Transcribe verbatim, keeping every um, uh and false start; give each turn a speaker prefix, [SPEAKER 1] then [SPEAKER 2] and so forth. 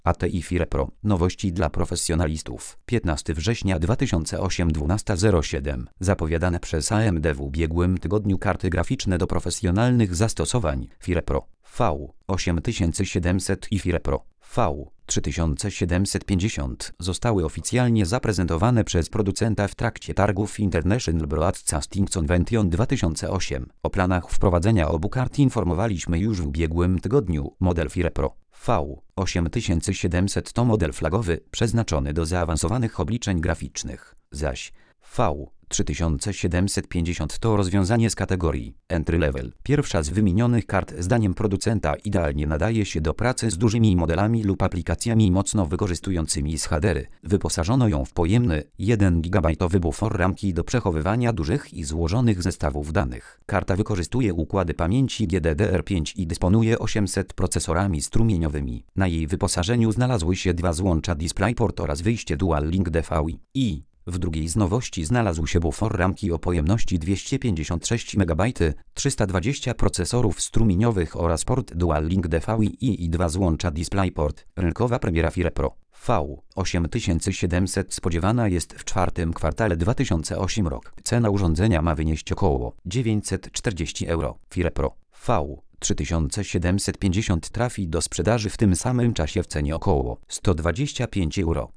[SPEAKER 1] A T I Fire Pro. Nowości dla profesjonalistów. piętnastego września dwa tysiące ósmego, dwunasta zero siedem. Zapowiadane przez A M D w ubiegłym tygodniu karty graficzne do profesjonalnych zastosowań Fire Pro V osiem tysięcy siedemset i Fire Pro V trzy tysiące siedemset pięćdziesiąt zostały oficjalnie zaprezentowane przez producenta w trakcie targów International Broadcasting Convention dwa tysiące osiem. O planach wprowadzenia obu kart informowaliśmy już w ubiegłym tygodniu. Model Fire Pro V osiem tysięcy siedemset to model flagowy przeznaczony do zaawansowanych obliczeń graficznych, zaś V trzy tysiące siedemset pięćdziesiąt to rozwiązanie z kategorii Entry Level. Pierwsza z wymienionych kart zdaniem producenta idealnie nadaje się do pracy z dużymi modelami lub aplikacjami mocno wykorzystującymi shadery. Wyposażono ją w pojemny jeden gigabajtowy bufor ramki do przechowywania dużych i złożonych zestawów danych. Karta wykorzystuje układy pamięci G D D R pięć i dysponuje osiemset procesorami strumieniowymi. Na jej wyposażeniu znalazły się dwa złącza DisplayPort oraz wyjście Dual Link D V I. W drugiej z nowości znalazł się bufor ramki o pojemności dwieście pięćdziesiąt sześć megabajtów, trzysta dwadzieścia procesorów strumieniowych oraz port Dual Link D V I i dwa złącza DisplayPort. Rynkowa premiera Fire Pro V osiem tysięcy siedemset spodziewana jest w czwartym kwartale dwa tysiące ósmego roku. Cena urządzenia ma wynieść około dziewięćset czterdzieści euro. Fire Pro V trzy tysiące siedemset pięćdziesiąt trafi do sprzedaży w tym samym czasie w cenie około sto dwadzieścia pięć euro.